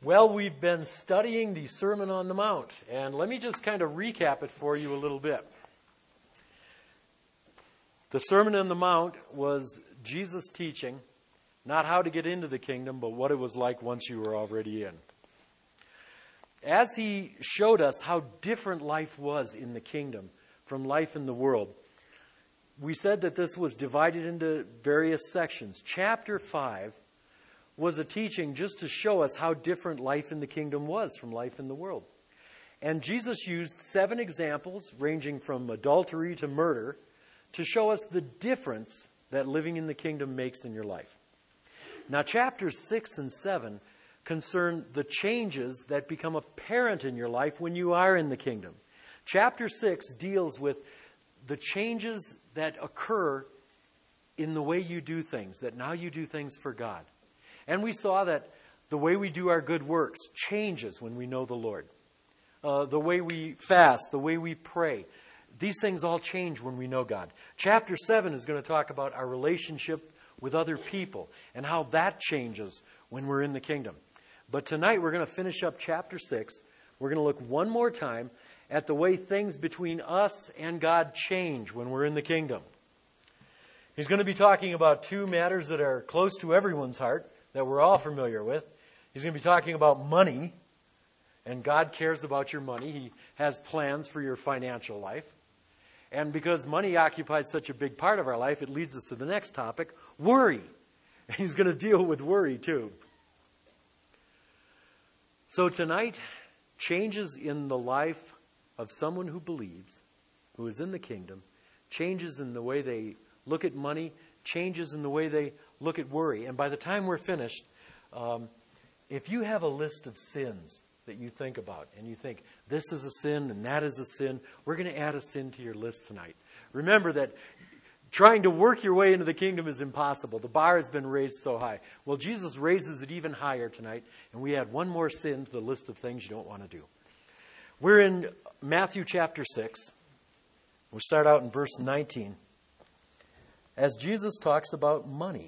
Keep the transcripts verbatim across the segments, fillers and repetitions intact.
Well, we've been studying the Sermon on the Mount, and let me just kind of recap it for you a little bit. The Sermon on the Mount was Jesus teaching not how to get into the kingdom, but what it was like once you were already in. As he showed us how different life was in the kingdom from life in the world, we said that this was divided into various sections. Chapter five was a teaching just to show us how different life in the kingdom was from life in the world. And Jesus used seven examples, ranging from adultery to murder, to show us the difference that living in the kingdom makes in your life. Now, chapters six and seven concern the changes that become apparent in your life when you are in the kingdom. Chapter six deals with the changes that occur in the way you do things, that now you do things for God. And we saw that the way we do our good works changes when we know the Lord. Uh, the way we fast, the way we pray, these things all change when we know God. Chapter seven is going to talk about our relationship with other people and how that changes when we're in the kingdom. But tonight we're going to finish up chapter six. We're going to look one more time at the way things between us and God change when we're in the kingdom. He's going to be talking about two matters that are close to everyone's heart, that we're all familiar with. He's going to be talking about money, and God cares about your money. He has plans for your financial life. And because money occupies such a big part of our life, it leads us to the next topic, worry. And he's going to deal with worry too. So tonight, changes in the life of someone who believes, who is in the kingdom, changes in the way they look at money, changes in the way they look at worry. And by the time we're finished, um, if you have a list of sins that you think about, and you think, this is a sin and that is a sin, we're going to add a sin to your list tonight. Remember that trying to work your way into the kingdom is impossible. The bar has been raised so high. Well, Jesus raises it even higher tonight, and we add one more sin to the list of things you don't want to do. We're in Matthew chapter six. We'll start out in verse nineteen. As Jesus talks about money,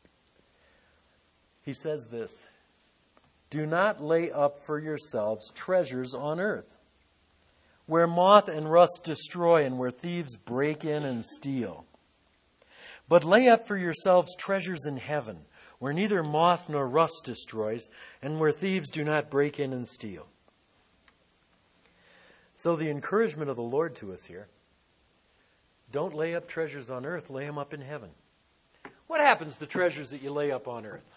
he says this, "Do not lay up for yourselves treasures on earth, where moth and rust destroy and where thieves break in and steal. But lay up for yourselves treasures in heaven, where neither moth nor rust destroys and where thieves do not break in and steal." So the encouragement of the Lord to us here, don't lay up treasures on earth, lay them up in heaven. What happens to treasures that you lay up on earth?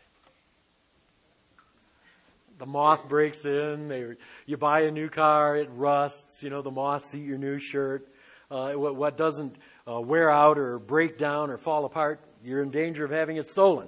The moth breaks in, they, you buy a new car, it rusts, you know, the moths eat your new shirt. Uh, what, what doesn't uh, wear out or break down or fall apart, you're in danger of having it stolen.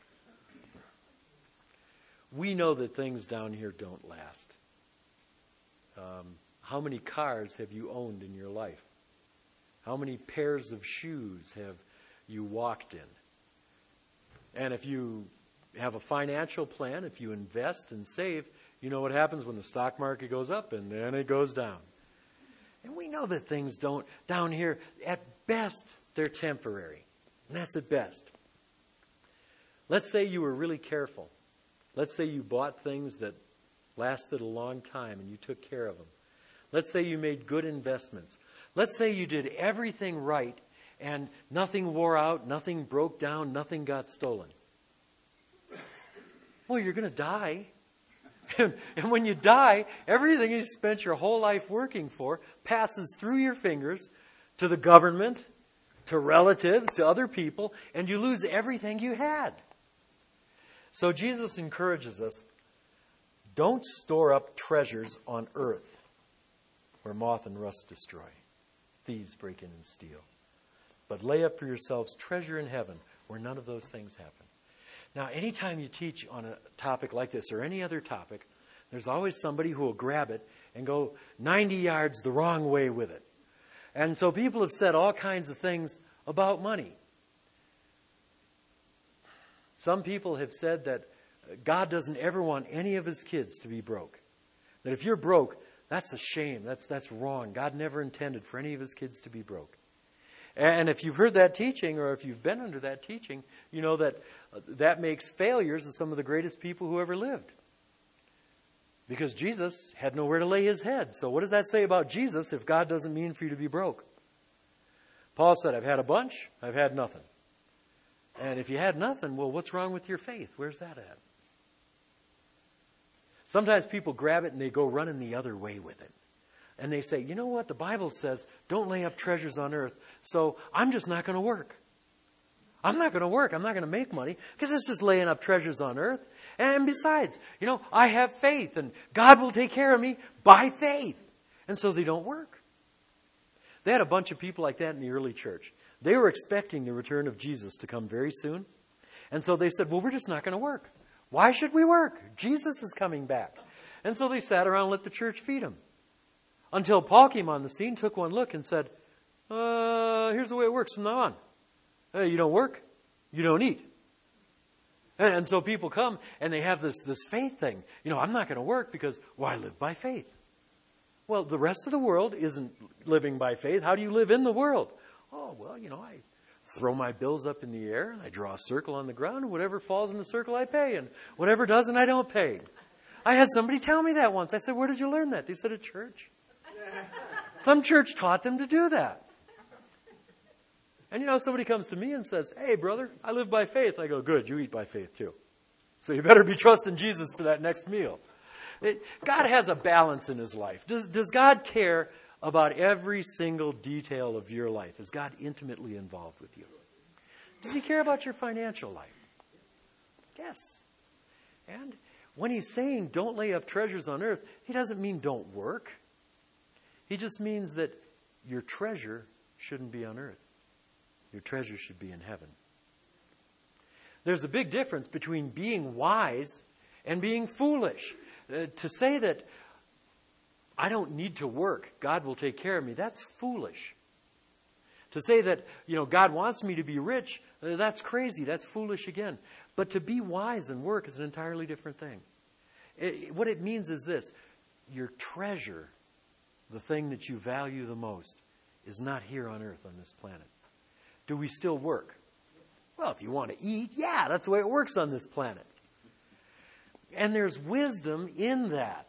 We know that things down here don't last. Um, how many cars have you owned in your life? How many pairs of shoes have you walked in? And if you have a financial plan, if you invest and save, you know what happens when the stock market goes up and then it goes down. And we know that things don't, down here, at best, they're temporary. And that's at best. Let's say you were really careful. Let's say you bought things that lasted a long time and you took care of them. Let's say you made good investments. Let's say you did everything right and nothing wore out, nothing broke down, nothing got stolen. Well, you're going to die. And, and when you die, everything you spent your whole life working for passes through your fingers to the government, to relatives, to other people, and you lose everything you had. So Jesus encourages us, don't store up treasures on earth where moth and rust destroy, thieves break in and steal. But lay up for yourselves treasure in heaven where none of those things happen. Now, anytime you teach on a topic like this or any other topic, there's always somebody who will grab it and go ninety yards the wrong way with it. And so people have said all kinds of things about money. Some people have said that God doesn't ever want any of his kids to be broke. That if you're broke, that's a shame. That's, that's wrong. God never intended for any of his kids to be broke. And if you've heard that teaching, or if you've been under that teaching, you know that uh, that makes failures of some of the greatest people who ever lived. Because Jesus had nowhere to lay his head. So what does that say about Jesus if God doesn't mean for you to be broke? Paul said, I've had a bunch, I've had nothing. And if you had nothing, well, what's wrong with your faith? Where's that at? Sometimes people grab it and they go running the other way with it. And they say, you know what? The Bible says, don't lay up treasures on earth. So I'm just not going to work. I'm not going to work. I'm not going to make money because this is laying up treasures on earth. And besides, you know, I have faith and God will take care of me by faith. And so they don't work. They had a bunch of people like that in the early church. They were expecting the return of Jesus to come very soon. And so they said, well, we're just not going to work. Why should we work? Jesus is coming back. And so they sat around and let the church feed him. Until Paul came on the scene, took one look and said, uh, here's the way it works from now on. Hey, you don't work, you don't eat. And, and so people come and they have this, this faith thing. You know, I'm not going to work because, well, I live by faith. Well, the rest of the world isn't living by faith. How do you live in the world? Oh, well, you know, I throw my bills up in the air and I draw a circle on the ground, and whatever falls in the circle I pay, and whatever doesn't I don't pay. I had somebody tell me that once. I said, where did you learn that? They said, at church. Some church taught them to do that. And you know, somebody comes to me and says, hey, brother, I live by faith. I go, good, you eat by faith too. So you better be trusting Jesus for that next meal. It, God has a balance in his life. Does, does God care about every single detail of your life? Is God intimately involved with you? Does he care about your financial life? Yes. And when he's saying don't lay up treasures on earth, he doesn't mean don't work. He just means that your treasure shouldn't be on earth. Your treasure should be in heaven. There's a big difference between being wise and being foolish. Uh, to say that I don't need to work, God will take care of me, that's foolish. To say that, you know, God wants me to be rich, uh, that's crazy, that's foolish again. But to be wise and work is an entirely different thing. It, what it means is this: your treasure, the thing that you value the most, is not here on earth on this planet. Do we still work? Well, if you want to eat, yeah, that's the way it works on this planet. And there's wisdom in that.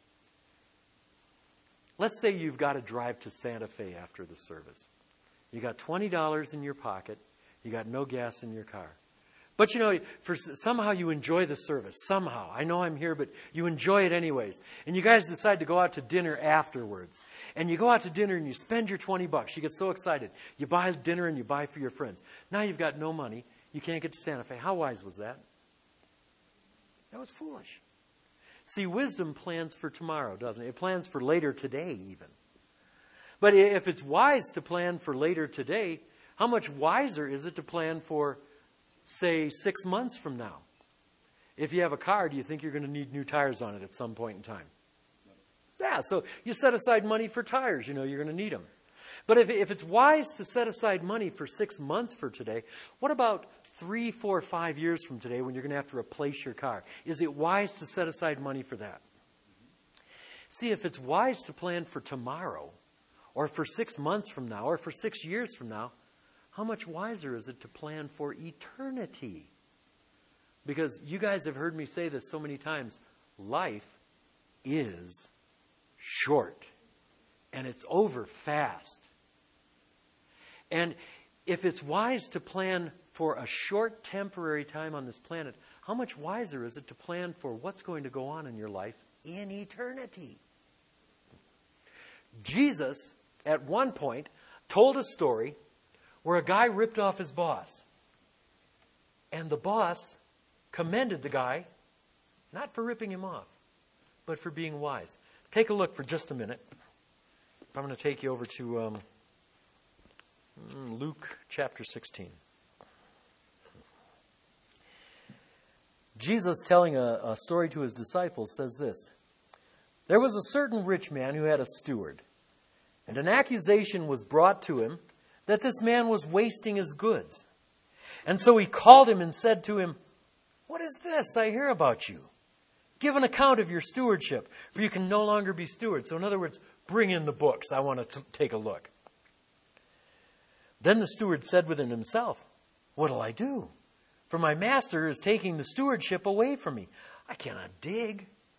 Let's say you've got to drive to Santa Fe after the service. You got twenty dollars in your pocket. You got no gas in your car. But you know, for, somehow you enjoy the service. Somehow. I know I'm here, but you enjoy it anyways. And you guys decide to go out to dinner afterwards. And you go out to dinner and you spend your twenty bucks. You get so excited. You buy dinner and you buy for your friends. Now you've got no money. You can't get to Santa Fe. How wise was that? That was foolish. See, wisdom plans for tomorrow, doesn't it? It plans for later today even. But if it's wise to plan for later today, how much wiser is it to plan for, say, six months from now? If you have a car, do you think you're going to need new tires on it at some point in time? Yeah, so you set aside money for tires. You know you're going to need them. But if, if it's wise to set aside money for six months for today, what about three, four, five years from today when you're going to have to replace your car? Is it wise to set aside money for that? See, if it's wise to plan for tomorrow, or for six months from now, or for six years from now, how much wiser is it to plan for eternity? Because you guys have heard me say this so many times. Life is short. And it's over fast. And if it's wise to plan for a short temporary time on this planet, how much wiser is it to plan for what's going to go on in your life in eternity? Jesus, at one point, told a story where a guy ripped off his boss. And the boss commended the guy, not for ripping him off, but for being wise. Take a look for just a minute. I'm going to take you over to um, Luke chapter sixteen. Jesus, telling a, a story to his disciples, says this: there was a certain rich man who had a steward, and an accusation was brought to him that this man was wasting his goods. And so he called him and said to him, "What is this I hear about you? Give an account of your stewardship, for you can no longer be steward." So in other words, bring in the books. I want to t- take a look. Then the steward said within himself, "What'll I do? For my master is taking the stewardship away from me. I cannot dig.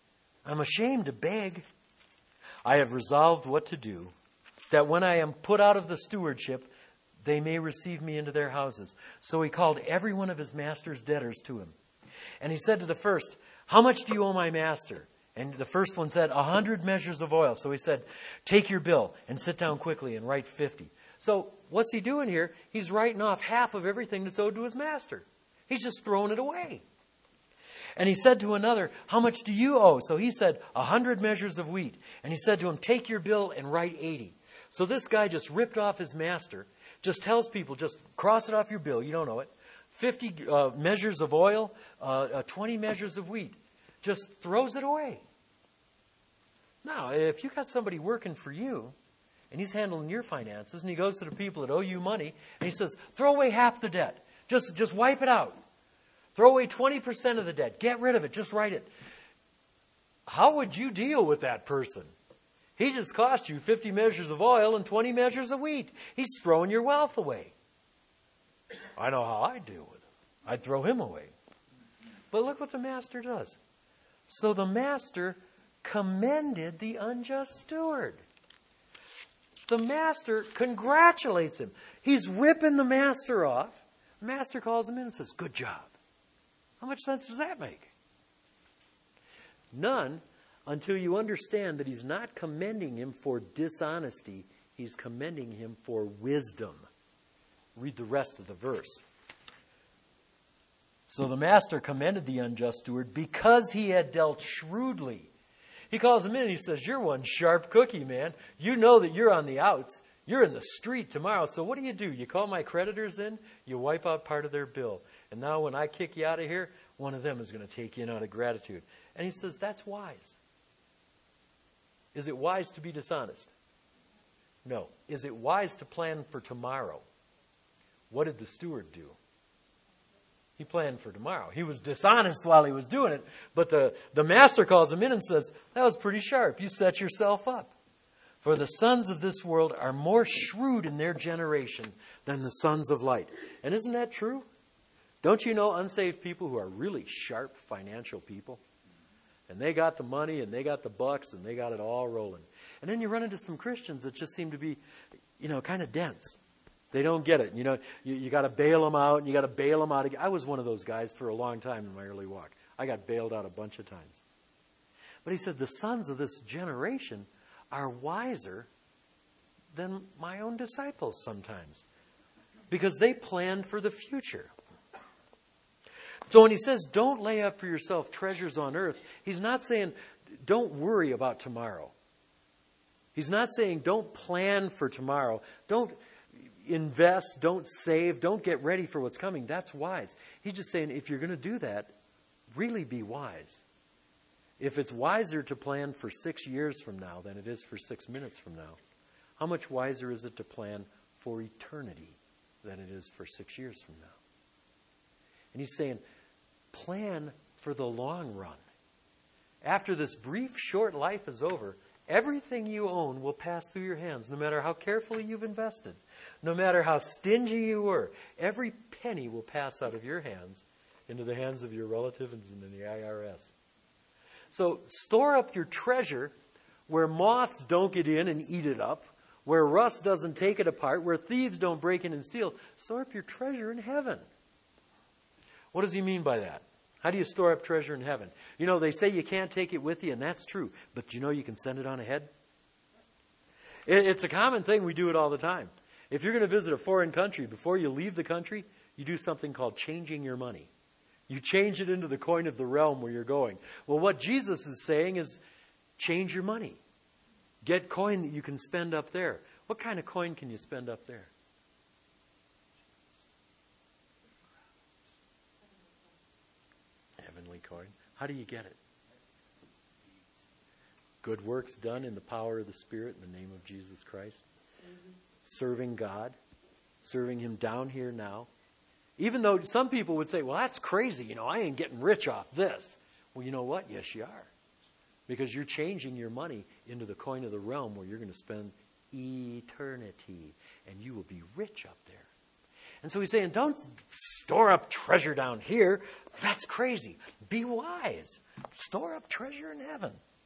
I'm ashamed to beg. I have resolved what to do, that when I am put out of the stewardship, they may receive me into their houses. So he called every one of his master's debtors to him. And he said to the first, how much do you owe my master? And the first one said, a hundred measures of oil. So he said, take your bill and sit down quickly and write fifty. So what's he doing here? He's writing off half of everything that's owed to his master. He's just throwing it away. And he said to another, how much do you owe? So he said, a hundred measures of wheat. And he said to him, take your bill and write eighty. So this guy just ripped off his master, just tells people, just cross it off your bill. You don't owe it. fifty uh, measures of oil, uh, uh, twenty measures of wheat. Just throws it away. Now, if you got somebody working for you, and he's handling your finances, and he goes to the people that owe you money, and he says, throw away half the debt. Just, just wipe it out. Throw away twenty percent of the debt. Get rid of it. Just write it. How would you deal with that person? He just cost you fifty measures of oil and twenty measures of wheat. He's throwing your wealth away. I know how I'd deal with it. I'd throw him away. But look what the master does. So the master commended the unjust steward. The master congratulates him. He's ripping the master off. The master calls him in and says, good job. How much sense does that make? None, until you understand that he's not commending him for dishonesty. He's commending him for wisdom. Read the rest of the verse. So the master commended the unjust steward because he had dealt shrewdly. He calls him in and he says, you're one sharp cookie, man. You know that you're on the outs. You're in the street tomorrow. So what do you do? You call my creditors in, you wipe out part of their bill. And now when I kick you out of here, one of them is going to take you in out of gratitude. And he says, that's wise. Is it wise to be dishonest? No. Is it wise to plan for tomorrow? What did the steward do? He planned for tomorrow. He was dishonest while he was doing it, but the, the master calls him in and says, that was pretty sharp. You set yourself up. For the sons of this world are more shrewd in their generation than the sons of light. And isn't that true? Don't you know unsaved people who are really sharp financial people? And they got the money and they got the bucks and they got it all rolling. And then you run into some Christians that just seem to be, you know, kind of dense. They don't get it. You know, you, you got to bail them out, and you got to bail them out again. I was one of those guys for a long time in my early walk. I got bailed out a bunch of times. But he said, the sons of this generation are wiser than my own disciples sometimes, because they plan for the future. So when he says, don't lay up for yourself treasures on earth, he's not saying, don't worry about tomorrow. He's not saying, don't plan for tomorrow. Don't invest, don't save, don't get ready for what's coming. That's wise. He's just saying, if you're going to do that, really be wise. If it's wiser to plan for six years from now than it is for six minutes from now, how much wiser is it to plan for eternity than it is for six years from now? And he's saying, plan for the long run. After this brief, short life is over, everything you own will pass through your hands, no matter how carefully you've invested. No matter how stingy you were, every penny will pass out of your hands into the hands of your relatives and in the I R S. So store up your treasure where moths don't get in and eat it up, where rust doesn't take it apart, where thieves don't break in and steal. Store up your treasure in heaven. What does he mean by that? How do you store up treasure in heaven? You know, they say you can't take it with you, and that's true. But you know you can send it on ahead? It's a common thing. We do it all the time. If you're going to visit a foreign country, before you leave the country, you do something called changing your money. You change it into the coin of the realm where you're going. Well, what Jesus is saying is change your money. Get coin that you can spend up there. What kind of coin can you spend up there? Heavenly coin. How do you get it? Good works done in the power of the Spirit in the name of Jesus Christ. Mm-hmm. Serving God. Serving Him down here now. Even though some people would say, well, that's crazy. You know, I ain't getting rich off this. Well, you know what? Yes, you are. Because you're changing your money into the coin of the realm where you're going to spend eternity. And you will be rich up there. And so he's saying, don't store up treasure down here. That's crazy. Be wise. Store up treasure in heaven.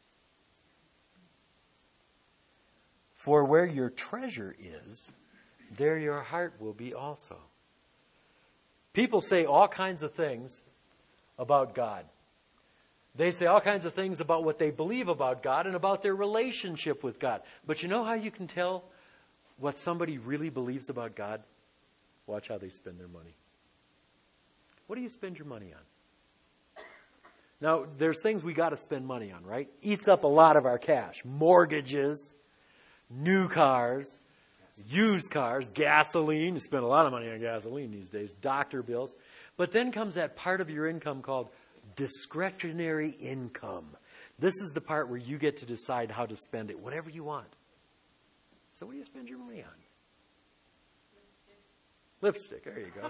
For where your treasure is, there your heart will be also. People say all kinds of things about God. They say all kinds of things about what they believe about God and about their relationship with God. But you know how you can tell what somebody really believes about God? Watch how they spend their money. What do you spend your money on? Now, there's things we got to spend money on, right? Eats up a lot of our cash. Mortgages, new cars, used cars, gasoline. You spend a lot of money on gasoline these days. Doctor bills. But then comes that part of your income called discretionary income. This is the part where you get to decide how to spend it, whatever you want. So what do you spend your money on? Lipstick. Lipstick, there you go.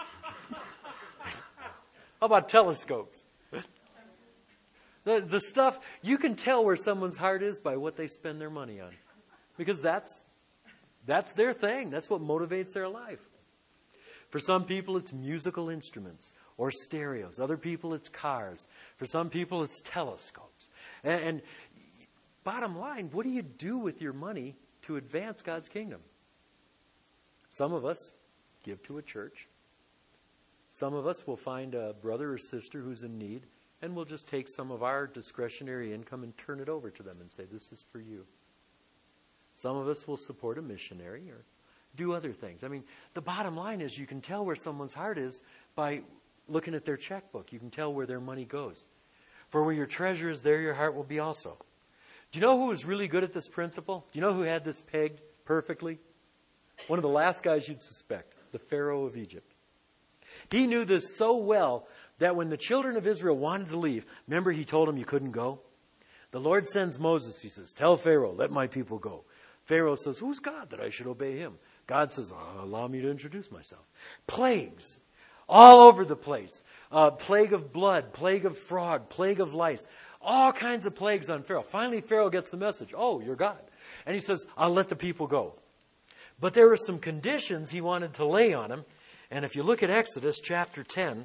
How about telescopes? The, the stuff, you can tell where someone's heart is by what they spend their money on. Because that's that's their thing. That's what motivates their life. For some people, it's musical instruments or stereos. Other people, it's cars. For some people, it's telescopes. And, and bottom line, what do you do with your money to advance God's kingdom? Some of us give to a church. Some of us will find a brother or sister who's in need, and we'll just take some of our discretionary income and turn it over to them and say, this is for you. Some of us will support a missionary or do other things. I mean, the bottom line is you can tell where someone's heart is by looking at their checkbook. You can tell where their money goes. For where your treasure is, there your heart will be also. Do you know who was really good at this principle? Do you know who had this pegged perfectly? One of the last guys you'd suspect, the Pharaoh of Egypt. He knew this so well that when the children of Israel wanted to leave, remember he told them you couldn't go? The Lord sends Moses. He says, tell Pharaoh, let my people go. Pharaoh says, who's God that I should obey him? God says, oh, allow me to introduce myself. Plagues all over the place. Uh, plague of blood, plague of frog, plague of lice. All kinds of plagues on Pharaoh. Finally, Pharaoh gets the message. Oh, you're God. And he says, I'll let the people go. But there were some conditions he wanted to lay on him. And if you look at Exodus chapter ten,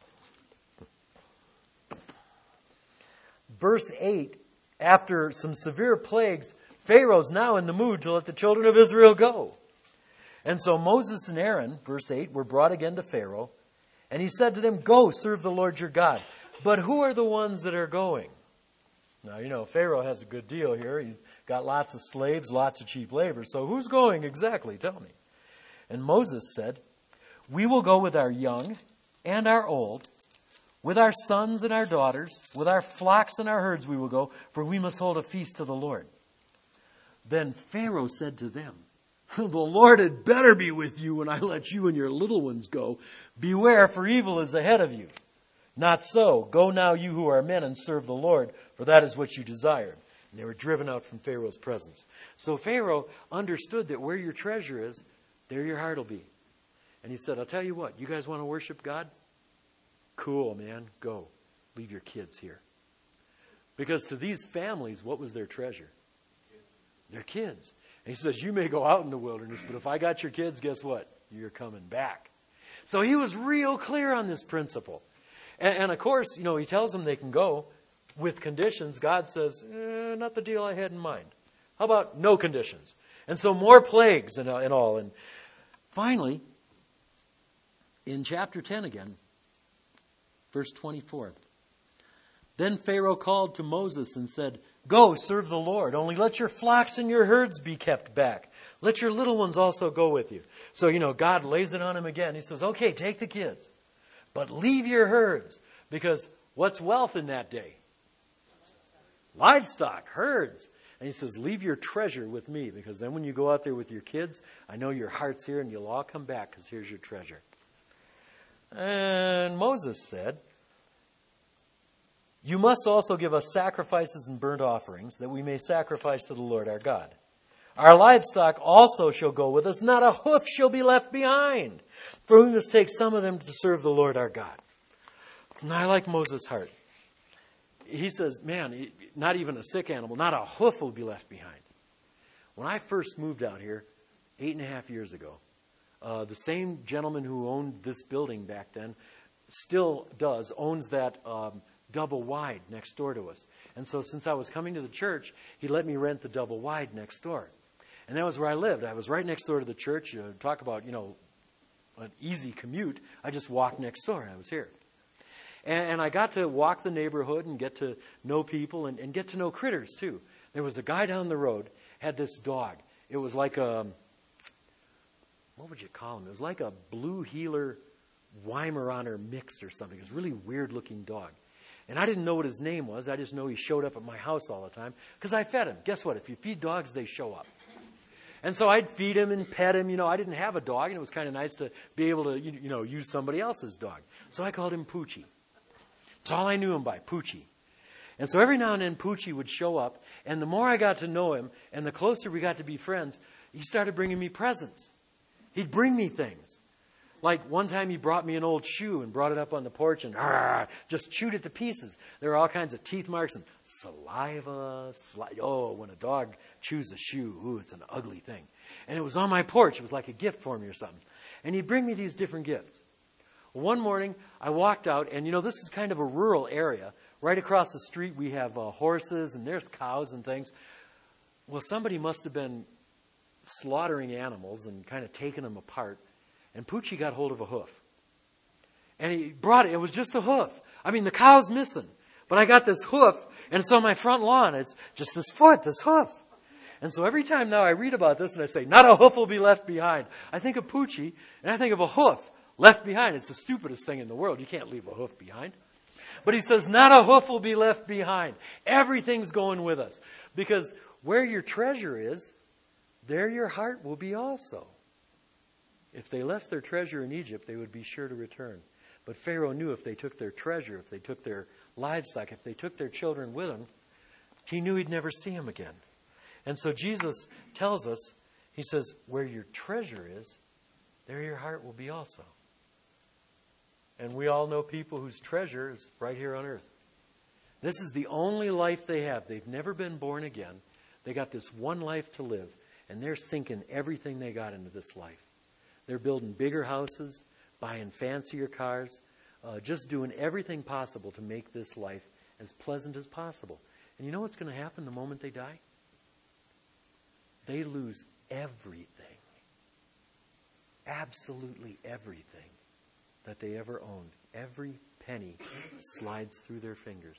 verse eight, after some severe plagues, Pharaoh's now in the mood to let the children of Israel go. And so Moses and Aaron, verse eight, were brought again to Pharaoh. And he said to them, go, serve the Lord your God. But who are the ones that are going? Now, you know, Pharaoh has a good deal here. He's got lots of slaves, lots of cheap labor. So who's going exactly? Tell me. And Moses said, we will go with our young and our old, with our sons and our daughters, with our flocks and our herds we will go, for we must hold a feast to the Lord. Then Pharaoh said to them, the Lord had better be with you when I let you and your little ones go. Beware, for evil is ahead of you. Not so. Go now, you who are men, and serve the Lord, for that is what you desired. And they were driven out from Pharaoh's presence. So Pharaoh understood that where your treasure is, there your heart will be. And he said, I'll tell you what, you guys want to worship God? Cool, man, go. Leave your kids here. Because to these families, what was their treasure? Their kids. And he says, you may go out in the wilderness, but if I got your kids, guess what? You're coming back. So he was real clear on this principle. And, and of course, you know, he tells them they can go with conditions. God says, eh, not the deal I had in mind. How about no conditions? And so more plagues and, uh, and all. And finally, in chapter ten again, verse twenty-four. Then Pharaoh called to Moses and said, go, serve the Lord. Only let your flocks and your herds be kept back. Let your little ones also go with you. So, you know, God lays it on him again. He says, okay, take the kids, but leave your herds. Because what's wealth in that day? Livestock, herds. And he says, leave your treasure with me. Because then when you go out there with your kids, I know your heart's here and you'll all come back because here's your treasure. And Moses said, you must also give us sacrifices and burnt offerings, that we may sacrifice to the Lord our God. Our livestock also shall go with us. Not a hoof shall be left behind. For we must take some of them to serve the Lord our God. And I like Moses' heart. He says, man, not even a sick animal, not a hoof will be left behind. When I first moved out here, eight and a half years ago, uh, the same gentleman who owned this building back then still does, owns that um, double wide next door to us. And so since I was coming to the church, he let me rent the double wide next door. And that was where I lived. I was right next door to the church. Uh, talk about, you know, an easy commute. I just walked next door and I was here. And, and I got to walk the neighborhood and get to know people and, and get to know critters too. There was a guy down the road, had this dog. It was like a, what would you call him? It was like a blue heeler Weimaraner mix or something. It was a really weird looking dog. And I didn't know what his name was. I just know he showed up at my house all the time because I fed him. Guess what? If you feed dogs, they show up. And so I'd feed him and pet him. You know, I didn't have a dog, and it was kind of nice to be able to, you know, use somebody else's dog. So I called him Poochie. That's all I knew him by, Poochie. And so every now and then Poochie would show up, and the more I got to know him, and the closer we got to be friends, he started bringing me presents. He'd bring me things. Like one time he brought me an old shoe and brought it up on the porch and argh, just chewed it to pieces. There were all kinds of teeth marks and saliva. Sli- oh, when a dog chews a shoe, ooh, it's an ugly thing. And it was on my porch. It was like a gift for me or something. And he'd bring me these different gifts. One morning I walked out, and you know, this is kind of a rural area. Right across the street we have uh, horses and there's cows and things. Well, somebody must have been slaughtering animals and kind of taking them apart. And Poochie got hold of a hoof. And he brought it. It was just a hoof. I mean, the cow's missing. But I got this hoof, and it's on my front lawn. It's just this foot, this hoof. And so every time now I read about this and I say, not a hoof will be left behind, I think of Poochie, and I think of a hoof left behind. It's the stupidest thing in the world. You can't leave a hoof behind. But he says, not a hoof will be left behind. Everything's going with us. Because where your treasure is, there your heart will be also. If they left their treasure in Egypt, they would be sure to return. But Pharaoh knew if they took their treasure, if they took their livestock, if they took their children with them, he knew he'd never see them again. And so Jesus tells us, he says, where your treasure is, there your heart will be also. And we all know people whose treasure is right here on earth. This is the only life they have. They've never been born again. They got this one life to live, and they're sinking everything they got into this life. They're building bigger houses, buying fancier cars, uh, just doing everything possible to make this life as pleasant as possible. And you know what's going to happen the moment they die? They lose everything. Absolutely everything that they ever owned. Every penny slides through their fingers.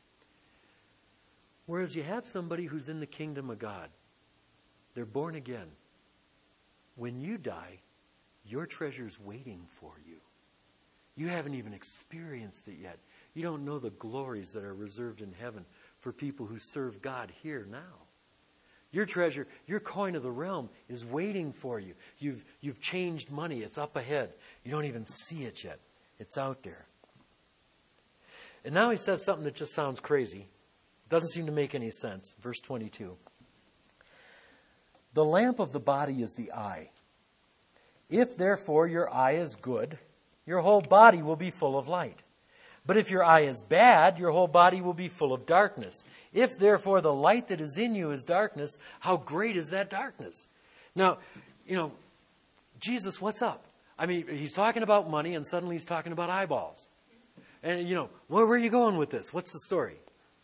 Whereas you have somebody who's in the kingdom of God. They're born again. When you die, your treasure's waiting for you. You haven't even experienced it yet. You don't know the glories that are reserved in heaven for people who serve God here now. Your treasure, your coin of the realm is waiting for you. You've, you've changed money. It's up ahead. You don't even see it yet. It's out there. And now he says something that just sounds crazy. Doesn't seem to make any sense. Verse twenty-two. The lamp of the body is the eye. If therefore your eye is good, your whole body will be full of light. But if your eye is bad, your whole body will be full of darkness. If therefore the light that is in you is darkness, how great is that darkness? Now, you know, Jesus, what's up? I mean, he's talking about money and suddenly he's talking about eyeballs. And, you know, where, where are you going with this? What's the story?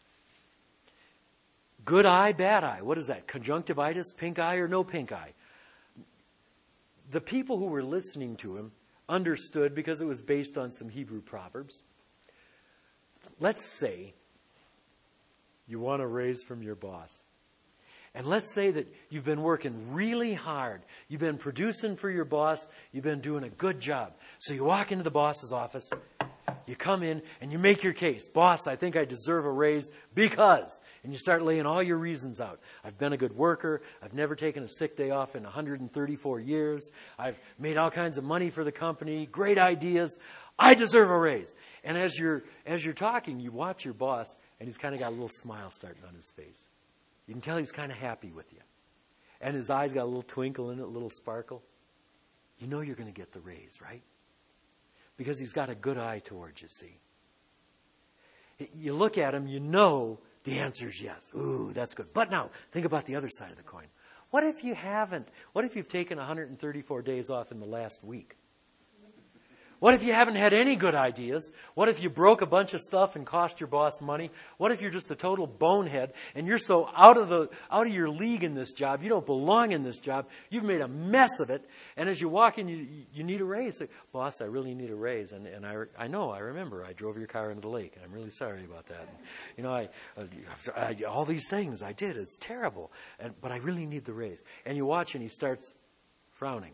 Good eye, bad eye. What is that? Conjunctivitis, pink eye, or no pink eye? The people who were listening to him understood because it was based on some Hebrew proverbs. Let's say you want a raise from your boss. And let's say that you've been working really hard. You've been producing for your boss. You've been doing a good job. So you walk into the boss's office. You come in and you make your case. Boss, I think I deserve a raise because. And you start laying all your reasons out. I've been a good worker. I've never taken a sick day off in one hundred thirty-four years. I've made all kinds of money for the company. Great ideas. I deserve a raise. And as you're as you're talking, you watch your boss, and he's kind of got a little smile starting on his face. You can tell he's kind of happy with you. And his eyes got a little twinkle in it, a little sparkle. You know you're going to get the raise, right? Because he's got a good eye towards you, see. You look at him, you know the answer is yes. Ooh, that's good. But now, think about the other side of the coin. What if you haven't? What if you've taken one hundred thirty-four days off in the last week? What if you haven't had any good ideas? What if you broke a bunch of stuff and cost your boss money? What if you're just a total bonehead and you're so out of the out of your league in this job, you don't belong in this job, you've made a mess of it, and as you walk in, you, you need a raise. Say, boss, I really need a raise, and, and I, I know, I remember, I drove your car into the lake, and I'm really sorry about that. And, you know, I, I, I all these things I did, it's terrible, and, but I really need the raise. And you watch, and he starts frowning.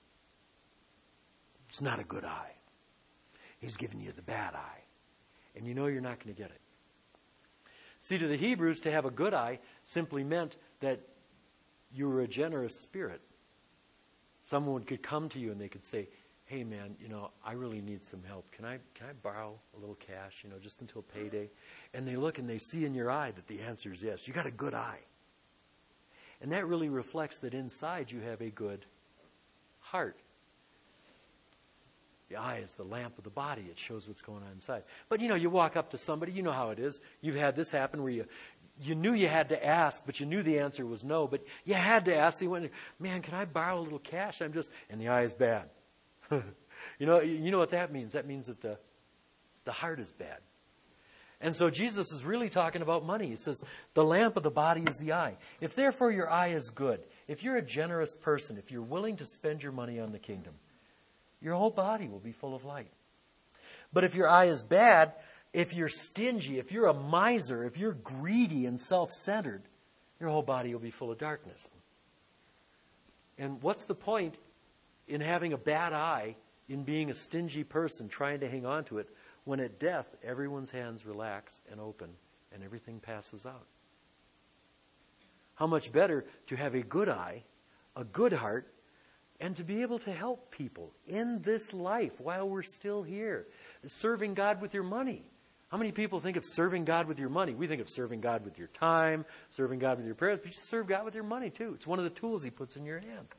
It's not a good eye. He's giving you the bad eye. And you know you're not going to get it. See, to the Hebrews, to have a good eye simply meant that you were a generous spirit. Someone could come to you and they could say, hey man, you know, I really need some help. Can I can I borrow a little cash, you know, just until payday? And they look and they see in your eye that the answer is yes. You got a good eye. And that really reflects that inside you have a good heart. The eye is the lamp of the body. It shows what's going on inside. But, you know, you walk up to somebody. You know how it is. You've had this happen where you you knew you had to ask, but you knew the answer was no. But you had to ask. So you went, man, can I borrow a little cash? I'm just, and the eye is bad. you know, you know what that means? That means that the the heart is bad. And so Jesus is really talking about money. He says, the lamp of the body is the eye. If therefore your eye is good, if you're a generous person, if you're willing to spend your money on the kingdom, your whole body will be full of light. But if your eye is bad, if you're stingy, if you're a miser, if you're greedy and self-centered, your whole body will be full of darkness. And what's the point in having a bad eye, in being a stingy person, trying to hang on to it, when at death everyone's hands relax and open and everything passes out? How much better to have a good eye, a good heart, and to be able to help people in this life while we're still here. Serving God with your money. How many people think of serving God with your money? We think of serving God with your time, serving God with your prayers, but you serve God with your money too. It's one of the tools He puts in your hand.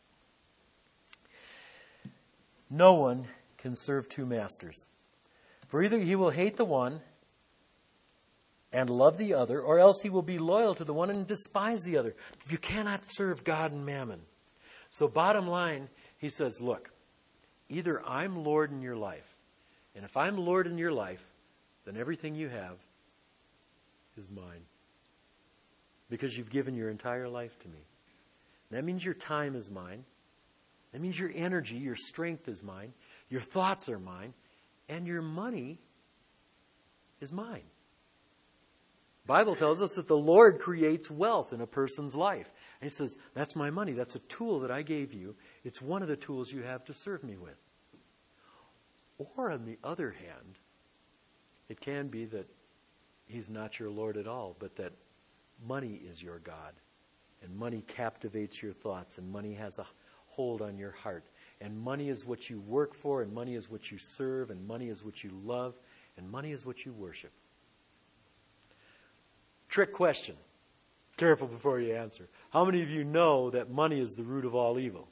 No one can serve two masters. For either he will hate the one and love the other, or else he will be loyal to the one and despise the other. You cannot serve God and mammon. So bottom line, he says, look, either I'm Lord in your life, and if I'm Lord in your life, then everything you have is mine. Because you've given your entire life to me. That means your time is mine. That means your energy, your strength is mine. Your thoughts are mine. And your money is mine. The Bible tells us that the Lord creates wealth in a person's life. And He says, that's my money. That's a tool that I gave you. It's one of the tools you have to serve me with. Or on the other hand, it can be that He's not your Lord at all, but that money is your God. And money captivates your thoughts, and money has a hold on your heart. And money is what you work for, and money is what you serve, and money is what you love, and money is what you worship. Trick question. Careful before you answer. How many of you know that money is the root of all evil?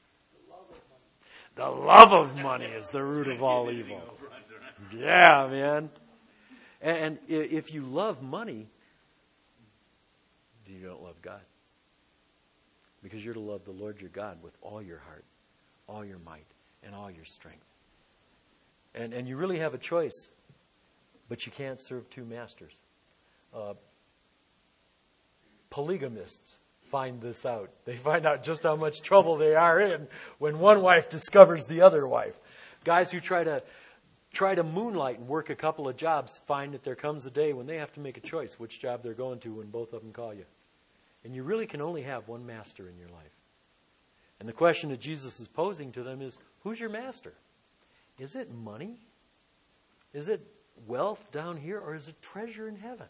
The love of money is the root of all evil. Yeah, man. And if you love money, you don't love God. Because you're to love the Lord your God with all your heart, all your might, and all your strength. And and you really have a choice, but you can't serve two masters. Uh, polygamists find this out. They find out just how much trouble they are in when one wife discovers the other wife. Guys who try to try to moonlight and work a couple of jobs find that there comes a day when they have to make a choice which job they're going to when both of them call you. And you really can only have one master in your life. And the question that Jesus is posing to them is, who's your master? Is it money? Is it wealth down here? Or is it treasure in heaven?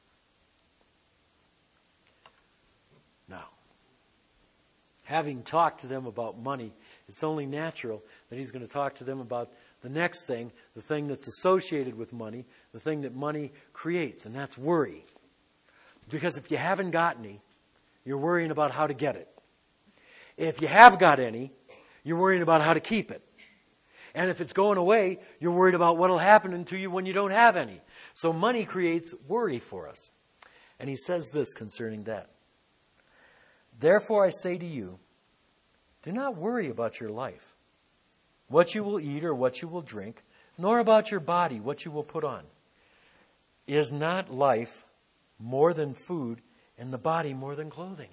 Now, having talked to them about money, it's only natural that He's going to talk to them about the next thing, the thing that's associated with money, the thing that money creates, and that's worry. Because if you haven't got any, you're worrying about how to get it. If you have got any, you're worrying about how to keep it. And if it's going away, you're worried about what will happen to you when you don't have any. So money creates worry for us. And He says this concerning that. Therefore I say to you, do not worry about your life, what you will eat or what you will drink, nor about your body, what you will put on. Is not life more than food, and the body more than clothing?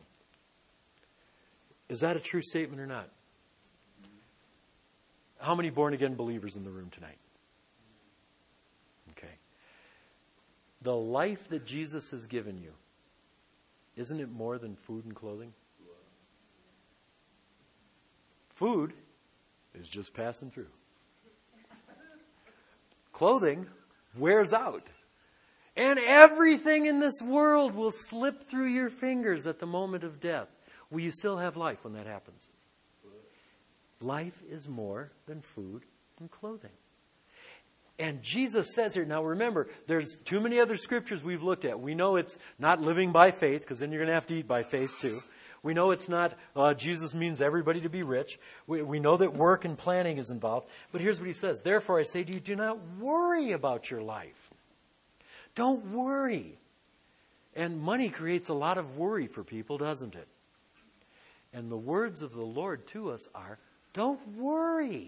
Is that a true statement or not? How many born-again believers in the room tonight? Okay. The life that Jesus has given you, isn't it more than food and clothing? Food is just passing through. Clothing wears out. And everything in this world will slip through your fingers at the moment of death. Will you still have life when that happens? Life is more than food and clothing. And Jesus says here, now remember, there's too many other scriptures we've looked at. We know it's not living by faith, because then you're going to have to eat by faith too. We know it's not, uh, Jesus means everybody to be rich. We, we know that work and planning is involved. But here's what he says. Therefore I say to you, do not worry about your life. Don't worry. And money creates a lot of worry for people, doesn't it? And the words of the Lord to us are, don't worry.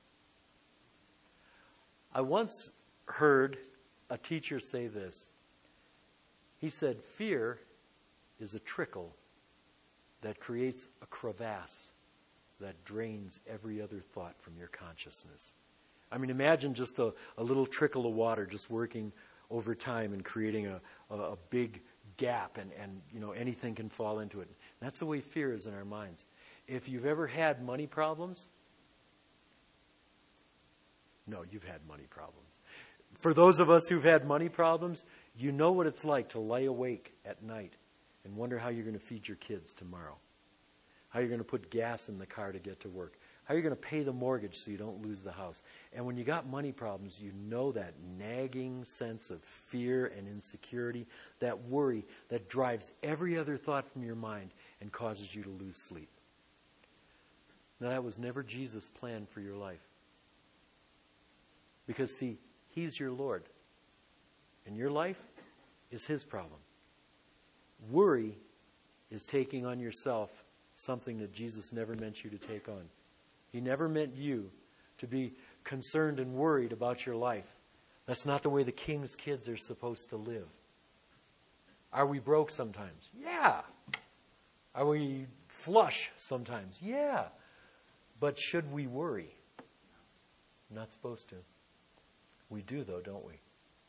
I once heard a teacher say this. He said, fear is a trickle that creates a crevasse that drains every other thought from your consciousness. I mean, imagine just a, a little trickle of water just working over time and creating a, a, a big gap, and, and you know anything can fall into it. And that's the way fear is in our minds. If you've ever had money problems, no, you've had money problems. For those of us who've had money problems, you know what it's like to lay awake at night and wonder how you're going to feed your kids tomorrow, how you're going to put gas in the car to get to work, how you're going to pay the mortgage so you don't lose the house. And when you got money problems, you know that nagging sense of fear and insecurity, that worry that drives every other thought from your mind and causes you to lose sleep. Now, that was never Jesus' plan for your life. Because, see, He's your Lord. And your life is His problem. Worry is taking on yourself something that Jesus never meant you to take on. He never meant you to be concerned and worried about your life. That's not the way the king's kids are supposed to live. Are we broke sometimes? Yeah. Are we flush sometimes? Yeah. But should we worry? Not supposed to. We do, though, don't we?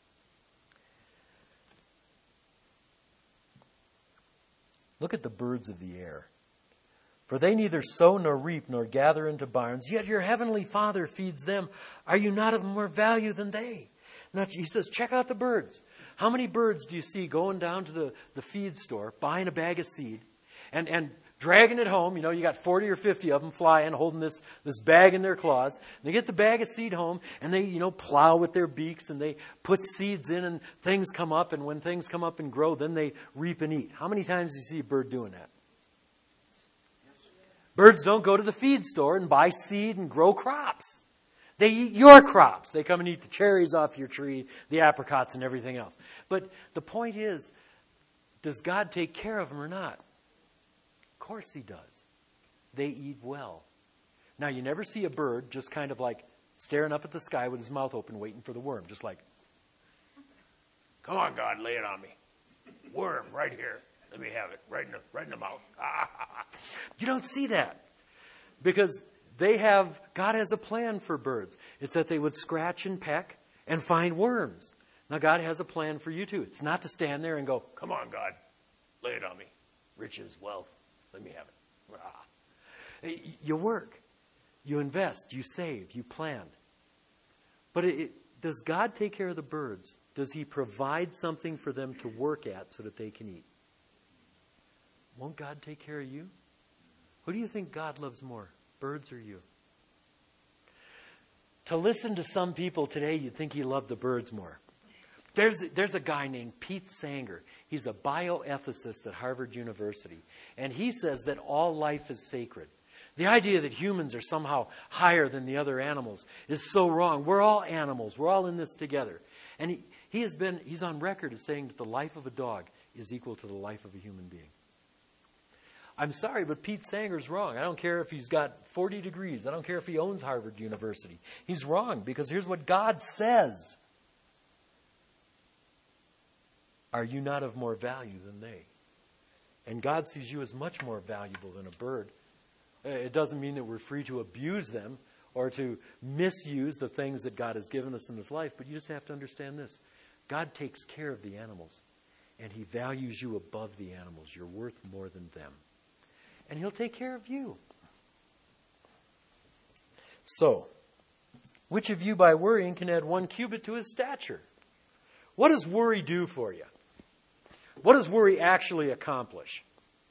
Look at the birds of the air. For they neither sow nor reap nor gather into barns, yet your heavenly Father feeds them. Are you not of more value than they? Now, he says, check out the birds. How many birds do you see going down to the, the feed store, buying a bag of seed, and, and dragging it home? You know, you got forty or fifty of them flying, holding this, this bag in their claws. They get the bag of seed home, and they, you know, plow with their beaks, and they put seeds in, and things come up, and when things come up and grow, then they reap and eat. How many times do you see a bird doing that? Birds don't go to the feed store and buy seed and grow crops. They eat your crops. They come and eat the cherries off your tree, the apricots, and everything else. But the point is, does God take care of them or not? Of course He does. They eat well. Now, you never see a bird just kind of like staring up at the sky with his mouth open waiting for the worm. Just like, come on, God, lay it on me. Worm, right here. Let me have it, right in the, right in the mouth. You don't see that. Because they have, God has a plan for birds. It's that they would scratch and peck and find worms. Now, God has a plan for you too. It's not to stand there and go, come on, God, lay it on me. Riches, wealth, let me have it. Ah. You work, you invest, you save, you plan. But it, it, does God take care of the birds? Does He provide something for them to work at so that they can eat? Won't God take care of you? Who do you think God loves more, birds or you? To listen to some people today, you'd think He loved the birds more. There's, there's a guy named Pete Sanger. He's a bioethicist at Harvard University. And he says that all life is sacred. The idea that humans are somehow higher than the other animals is so wrong. We're all animals. We're all in this together. And he, he has been, he's on record as saying that the life of a dog is equal to the life of a human being. I'm sorry, but Pete Sanger's wrong. I don't care if he's got forty degrees. I don't care if he owns Harvard University. He's wrong, because here's what God says. Are you not of more value than they? And God sees you as much more valuable than a bird. It doesn't mean that we're free to abuse them or to misuse the things that God has given us in this life, but you just have to understand this. God takes care of the animals, and He values you above the animals. You're worth more than them. And He'll take care of you. So, which of you by worrying can add one cubit to his stature? What does worry do for you? What does worry actually accomplish?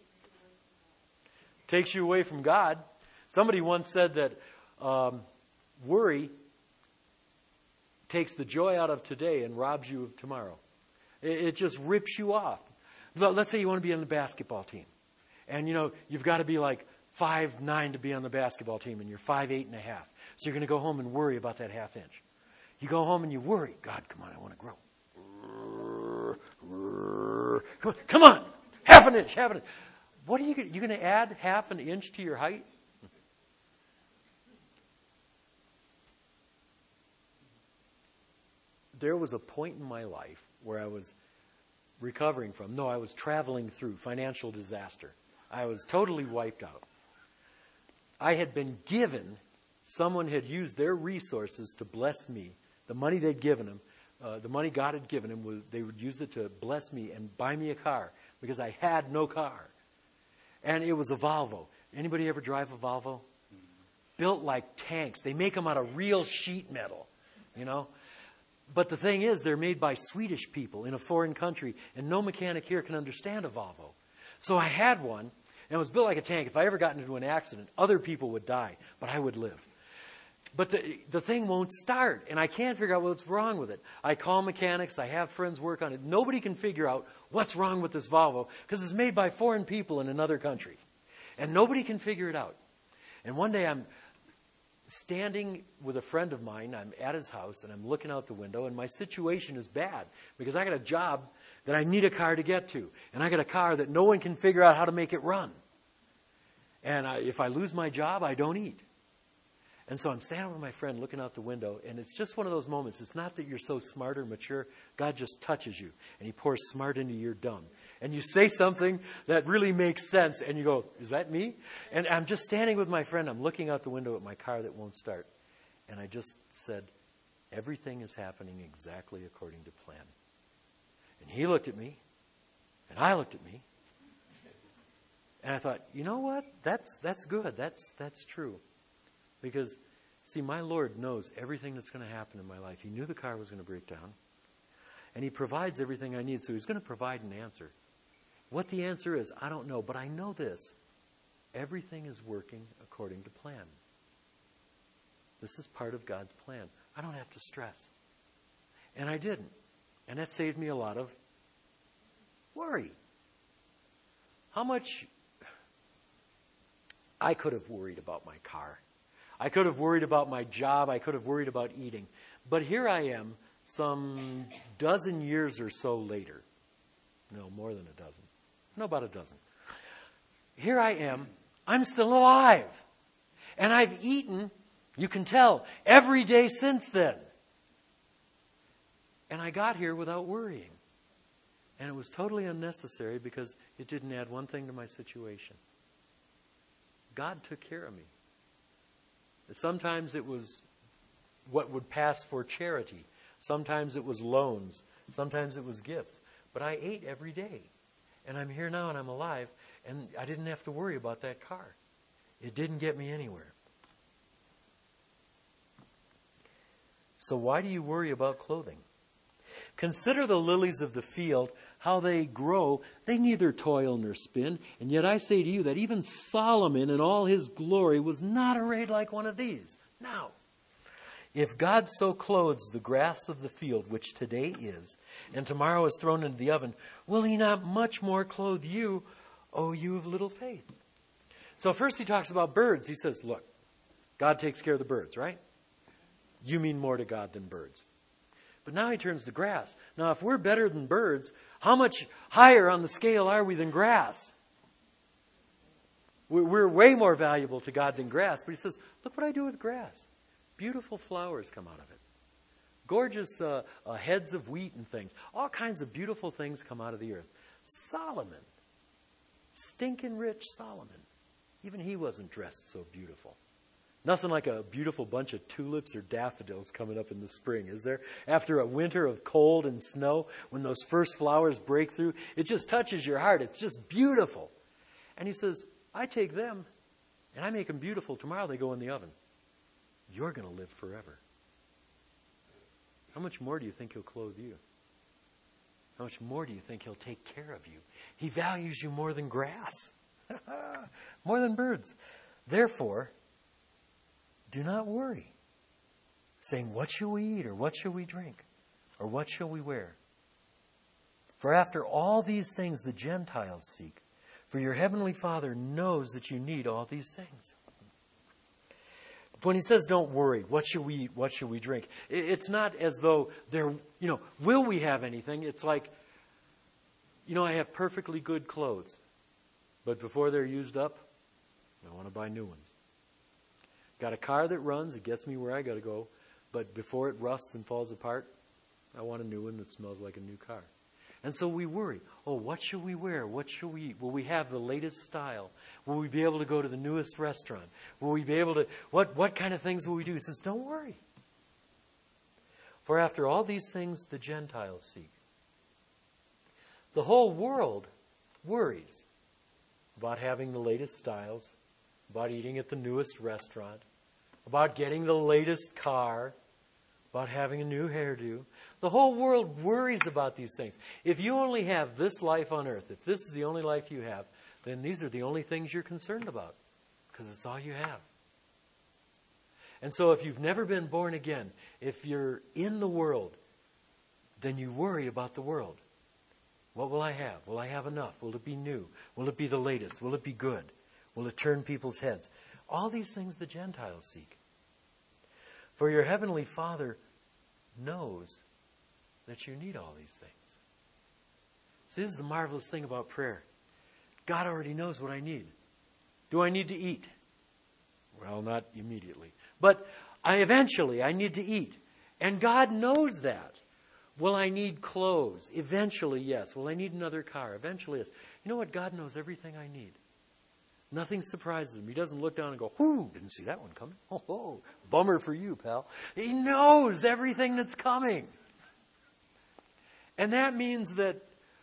Takes you away from God. Somebody once said that um, worry takes the joy out of today and robs you of tomorrow. It, it just rips you off. Let's say you want to be on the basketball team. And, you know, you've got to be like five nine to be on the basketball team, and you're five eight and a half. So you're going to go home and worry about that half inch. You go home and you worry. God, come on, I want to grow. Come on, come on, half an inch, half an inch. What are you going to, you going to add half an inch to your height? There was a point in my life where I was recovering from, no, I was traveling through financial disaster. I was totally wiped out. I had been given, someone had used their resources to bless me. The money they'd given them, uh, the money God had given them, was, they would use it to bless me and buy me a car because I had no car. And it was a Volvo. Anybody ever drive a Volvo? Built like tanks. They make them out of real sheet metal, you know. But the thing is, they're made by Swedish people in a foreign country, and no mechanic here can understand a Volvo. So I had one, and it was built like a tank. If I ever got into an accident, other people would die, but I would live. But the, the thing won't start, and I can't figure out what's wrong with it. I call mechanics. I have friends work on it. Nobody can figure out what's wrong with this Volvo because it's made by foreign people in another country. And nobody can figure it out. And one day I'm standing with a friend of mine. I'm at his house, and I'm looking out the window, and my situation is bad because I got a job that I need a car to get to, and I got a car that no one can figure out how to make it run. And I, if I lose my job, I don't eat. And so I'm standing with my friend looking out the window, and it's just one of those moments. It's not that you're so smart or mature. God just touches you, and He pours smart into your dumb. And you say something that really makes sense, and you go, is that me? And I'm just standing with my friend. I'm looking out the window at my car that won't start. And I just said, everything is happening exactly according to plan. And he looked at me, and I looked at me. And I thought, you know what? That's that's good. That's that's true. Because, see, my Lord knows everything that's going to happen in my life. He knew the car was going to break down. And He provides everything I need, so He's going to provide an answer. What the answer is, I don't know, but I know this. Everything is working according to plan. This is part of God's plan. I don't have to stress. And I didn't. And that saved me a lot of worry. How much I could have worried about my car. I could have worried about my job. I could have worried about eating. But here I am, some dozen years or so later. No, more than a dozen. No, about a dozen. Here I am. I'm still alive. And I've eaten, you can tell, every day since then. And I got here without worrying. And it was totally unnecessary because it didn't add one thing to my situation. God took care of me. Sometimes it was what would pass for charity. Sometimes it was loans. Sometimes it was gifts. But I ate every day. And I'm here now and I'm alive. And I didn't have to worry about that car. It didn't get me anywhere. So why do you worry about clothing? Consider the lilies of the field, how they grow. They neither toil nor spin. And yet I say to you that even Solomon in all his glory was not arrayed like one of these. Now, if God so clothes the grass of the field, which today is, and tomorrow is thrown into the oven, will He not much more clothe you, O you of little faith? So first He talks about birds. He says, look, God takes care of the birds, right? You mean more to God than birds. But now He turns to grass. Now, if we're better than birds, how much higher on the scale are we than grass? We're, we're way more valuable to God than grass. But he says, look what I do with grass. Beautiful flowers come out of it. Gorgeous uh, uh, heads of wheat and things. All kinds of beautiful things come out of the earth. Solomon, stinking rich Solomon, even he wasn't dressed so beautiful. Nothing like a beautiful bunch of tulips or daffodils coming up in the spring, is there? After a winter of cold and snow, when those first flowers break through, it just touches your heart. It's just beautiful. And he says, I take them and I make them beautiful. Tomorrow they go in the oven. You're going to live forever. How much more do you think he'll clothe you? How much more do you think he'll take care of you? He values you more than grass, more than birds. Therefore, do not worry, saying, what shall we eat, or what shall we drink, or what shall we wear? For after all these things the Gentiles seek, for your heavenly Father knows that you need all these things. When he says, don't worry, what shall we eat, what shall we drink? It's not as though there, you know, will we have anything? It's like, you know, I have perfectly good clothes, but before they're used up, I want to buy new ones. Got a car that runs, it gets me where I got to go, but before it rusts and falls apart, I want a new one that smells like a new car. And so we worry, oh, what shall we wear? What shall we eat? Will we have the latest style? Will we be able to go to the newest restaurant? Will we be able to, what, what kind of things will we do? He says, don't worry. For after all these things the Gentiles seek. The whole world worries about having the latest styles, about eating at the newest restaurant, about getting the latest car, about having a new hairdo. The whole world worries about these things. If you only have this life on earth, if this is the only life you have, then these are the only things you're concerned about, because it's all you have. And so if you've never been born again, if you're in the world, then you worry about the world. What will I have? Will I have enough? Will it be new? Will it be the latest? Will it be good? Will it turn people's heads? All these things the Gentiles seek. For your heavenly Father knows that you need all these things. See, this is the marvelous thing about prayer. God already knows what I need. Do I need to eat? Well, not immediately. But I eventually, I need to eat. And God knows that. Will I need clothes? Eventually, yes. Will I need another car? Eventually, yes. You know what? God knows everything I need. Nothing surprises him. He doesn't look down and go, whoo, didn't see that one coming. Oh, oh, bummer for you, pal. He knows everything that's coming. And that means that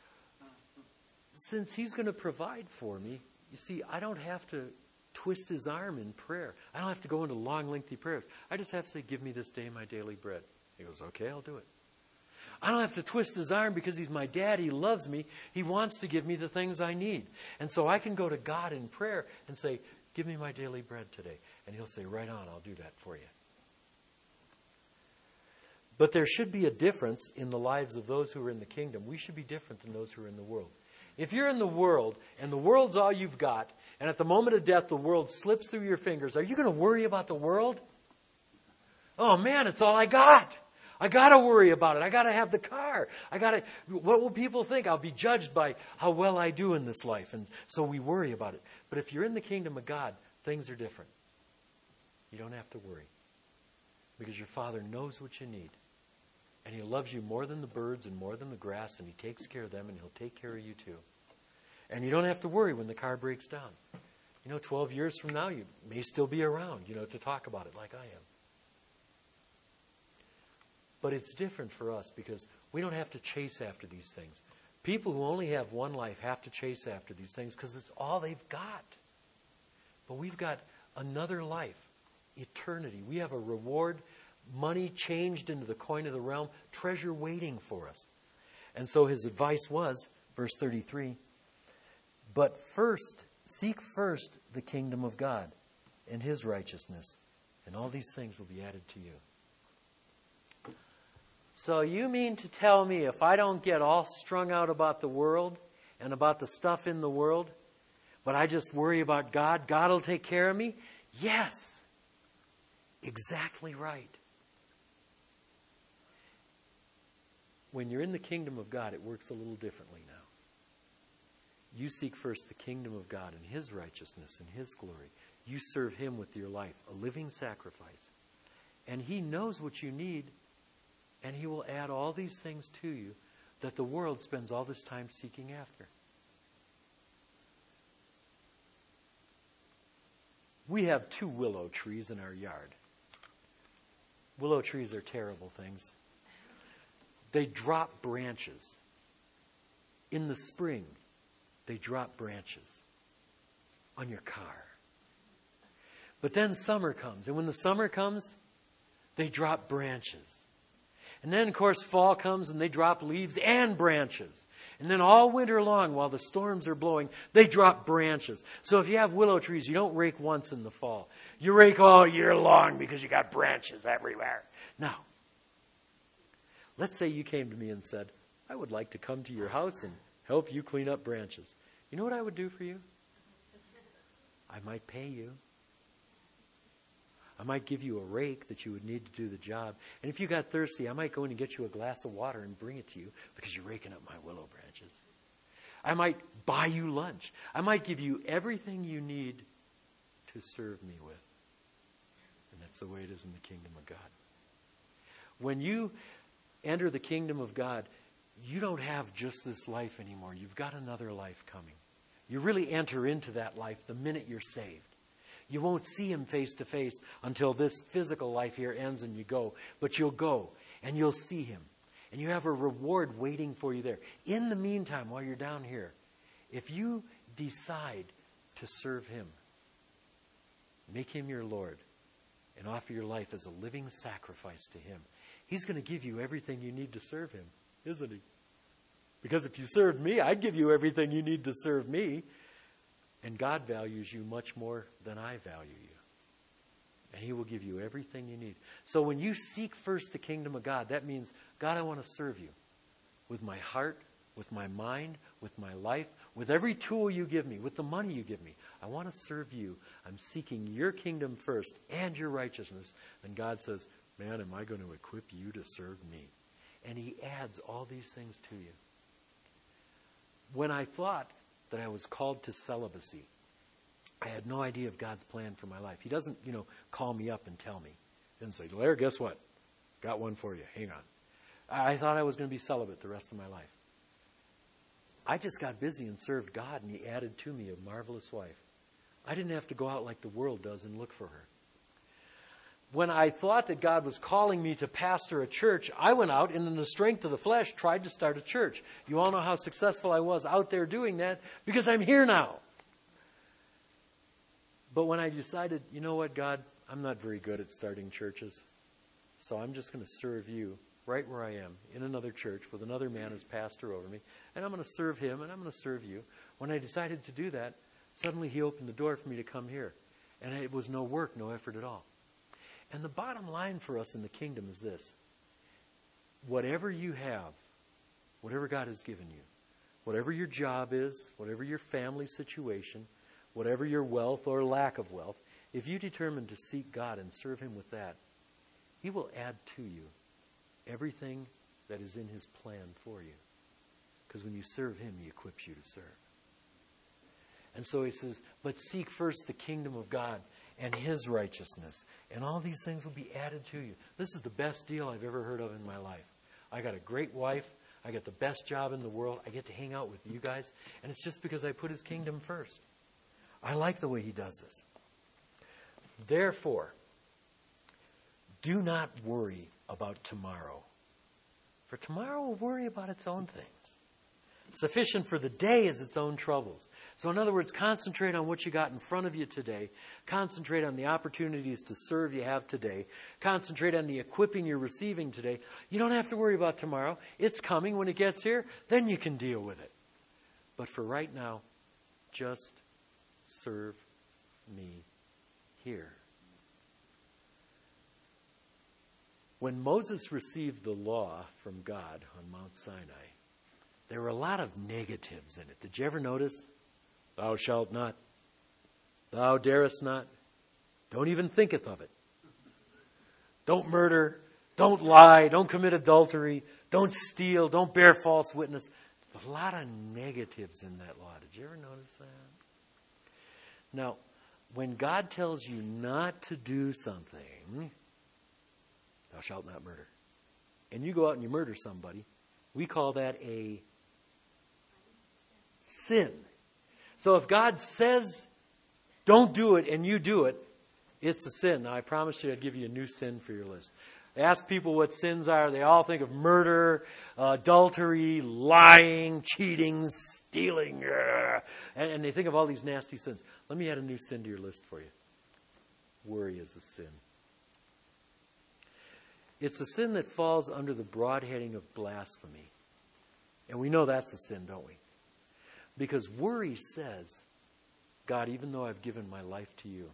since he's going to provide for me, you see, I don't have to twist his arm in prayer. I don't have to go into long, lengthy prayers. I just have to say, give me this day my daily bread. He goes, okay, I'll do it. I don't have to twist his arm because he's my dad. He loves me. He wants to give me the things I need. And so I can go to God in prayer and say, give me my daily bread today. And he'll say, right on, I'll do that for you. But there should be a difference in the lives of those who are in the kingdom. We should be different than those who are in the world. If you're in the world and the world's all you've got, and at the moment of death the world slips through your fingers, are you going to worry about the world? Oh man, it's all I got. I got to worry about it. I got to have the car. I got to, what will people think? I'll be judged by how well I do in this life. And so we worry about it. But if you're in the kingdom of God, things are different. You don't have to worry. Because your Father knows what you need. And he loves you more than the birds and more than the grass. And he takes care of them and he'll take care of you too. And you don't have to worry when the car breaks down. You know, twelve years from now, you may still be around, you know, to talk about it like I am. But it's different for us because we don't have to chase after these things. People who only have one life have to chase after these things because it's all they've got. But we've got another life, eternity. We have a reward, money changed into the coin of the realm, treasure waiting for us. And so his advice was, verse thirty-three, but first, seek first the kingdom of God and his righteousness, and all these things will be added to you. So you mean to tell me if I don't get all strung out about the world and about the stuff in the world, but I just worry about God, God will take care of me? Yes. Exactly right. When you're in the kingdom of God, it works a little differently now. You seek first the kingdom of God and His righteousness and His glory. You serve Him with your life, a living sacrifice. And He knows what you need, and He will add all these things to you that the world spends all this time seeking after. We have two willow trees in our yard. Willow trees are terrible things. They drop branches. In the spring, they drop branches on your car. But then summer comes, and when the summer comes, they drop branches. And then, of course, fall comes and they drop leaves and branches. And then all winter long, while the storms are blowing, they drop branches. So if you have willow trees, you don't rake once in the fall. You rake all year long because you got branches everywhere. Now, let's say you came to me and said, I would like to come to your house and help you clean up branches. You know what I would do for you? I might pay you. I might give you a rake that you would need to do the job. And if you got thirsty, I might go in and get you a glass of water and bring it to you because you're raking up my willow branches. I might buy you lunch. I might give you everything you need to serve me with. And that's the way it is in the kingdom of God. When you enter the kingdom of God, you don't have just this life anymore. You've got another life coming. You really enter into that life the minute you're saved. You won't see Him face to face until this physical life here ends and you go. But you'll go and you'll see Him. And you have a reward waiting for you there. In the meantime, while you're down here, if you decide to serve Him, make Him your Lord, and offer your life as a living sacrifice to Him, He's going to give you everything you need to serve Him, isn't He? Because if you served me, I'd give you everything you need to serve me. And God values you much more than I value you. And He will give you everything you need. So when you seek first the kingdom of God, that means, God, I want to serve you with my heart, with my mind, with my life, with every tool you give me, with the money you give me. I want to serve you. I'm seeking your kingdom first and your righteousness. And God says, man, am I going to equip you to serve me? And He adds all these things to you. When I thought that I was called to celibacy, I had no idea of God's plan for my life. He doesn't, you know, call me up and tell me. He doesn't say, Larry, guess what? Got one for you. Hang on. I thought I was going to be celibate the rest of my life. I just got busy and served God, and He added to me a marvelous wife. I didn't have to go out like the world does and look for her. When I thought that God was calling me to pastor a church, I went out and in the strength of the flesh tried to start a church. You all know how successful I was out there doing that because I'm here now. But when I decided, you know what, God, I'm not very good at starting churches, so I'm just going to serve you right where I am in another church with another man as pastor over me, and I'm going to serve him and I'm going to serve you. When I decided to do that, suddenly He opened the door for me to come here. And it was no work, no effort at all. And the bottom line for us in the kingdom is this. Whatever you have, whatever God has given you, whatever your job is, whatever your family situation, whatever your wealth or lack of wealth, if you determine to seek God and serve Him with that, He will add to you everything that is in His plan for you. Because when you serve Him, He equips you to serve. And so He says, but seek first the kingdom of God and His righteousness, and all these things will be added to you. This is the best deal I've ever heard of in my life. I got a great wife. I got the best job in the world. I get to hang out with you guys. And it's just because I put His kingdom first. I like the way He does this. Therefore, do not worry about tomorrow. For tomorrow will worry about its own things. Sufficient for the day is its own troubles. So in other words, concentrate on what you got in front of you today. Concentrate on the opportunities to serve you have today. Concentrate on the equipping you're receiving today. You don't have to worry about tomorrow. It's coming. When it gets here, then you can deal with it. But for right now, just serve me here. When Moses received the law from God on Mount Sinai, there were a lot of negatives in it. Did you ever notice? Thou shalt not. Thou darest not. Don't even thinketh of it. Don't murder. Don't lie. Don't commit adultery. Don't steal. Don't bear false witness. There's a lot of negatives in that law. Did you ever notice that? Now, when God tells you not to do something, thou shalt not murder, and you go out and you murder somebody, we call that a sin. So if God says, don't do it, and you do it, it's a sin. Now, I promised you I'd give you a new sin for your list. Ask people what sins are. They all think of murder, uh, adultery, lying, cheating, stealing. Uh, and, and they think of all these nasty sins. Let me add a new sin to your list for you. Worry is a sin. It's a sin that falls under the broad heading of blasphemy. And we know that's a sin, don't we? Because worry says, God, even though I've given my life to you,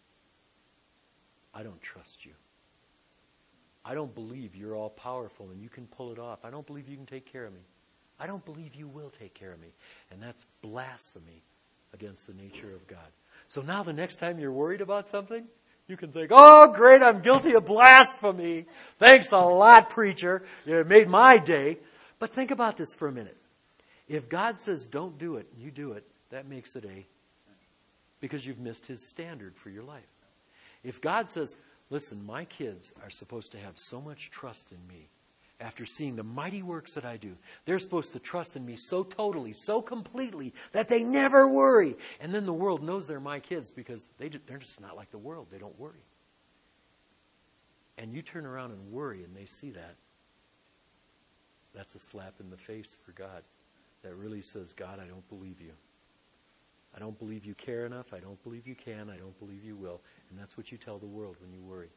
I don't trust you. I don't believe you're all powerful and you can pull it off. I don't believe you can take care of me. I don't believe you will take care of me. And that's blasphemy against the nature of God. So now the next time you're worried about something, you can think, oh, great, I'm guilty of blasphemy. Thanks a lot, preacher. You made my day. But think about this for a minute. If God says don't do it, and you do it, that makes it a, because you've missed his standard for your life. If God says, listen, my kids are supposed to have so much trust in me after seeing the mighty works that I do. They're supposed to trust in me so totally, so completely, that they never worry. And then the world knows they're my kids because they, they're just not like the world. They don't worry. And you turn around and worry and they see that. That's a slap in the face for God. That really says, God, I don't believe you. I don't believe you care enough. I don't believe you can. I don't believe you will. And that's what you tell the world when you worry.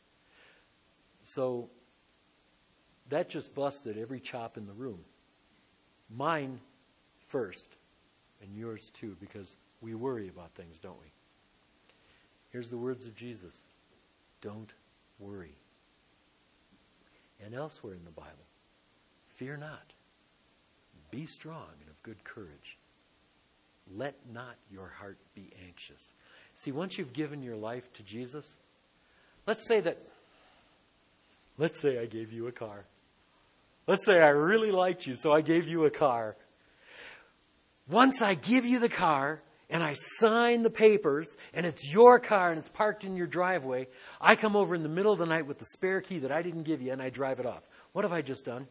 So that just busted every chop in the room. Mine first, and yours too, because we worry about things, don't we? Here's the words of Jesus. Don't worry. And elsewhere in the Bible, fear not. Be strong and of good courage. Let not your heart be anxious. See, once you've given your life to Jesus, let's say that, let's say I gave you a car. Let's say I really liked you, so I gave you a car. Once I give you the car, and I sign the papers, and it's your car, and it's parked in your driveway, I come over in the middle of the night with the spare key that I didn't give you, and I drive it off. What have I just done?